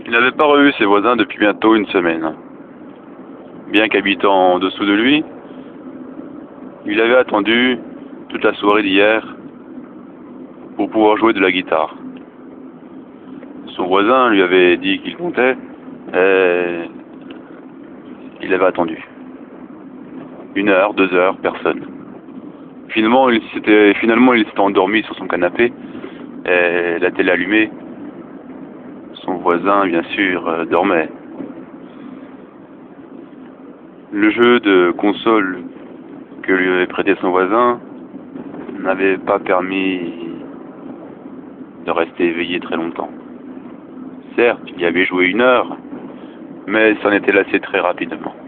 Il n'avait pas revu ses voisins depuis bientôt une semaine. Bien qu'habitant en dessous de lui, il avait attendu toute la soirée d'hier pour pouvoir jouer de la guitare. Son voisin lui avait dit qu'il comptait et il avait attendu. 1 heure, 2 heures, personne. Finalement, il s'était endormi sur son canapé et la télé allumée. Son voisin, bien sûr, dormait. Le jeu de console que lui avait prêté son voisin n'avait pas permis de rester éveillé très longtemps. Certes, il y avait joué 1 heure, mais ça en était lassé très rapidement.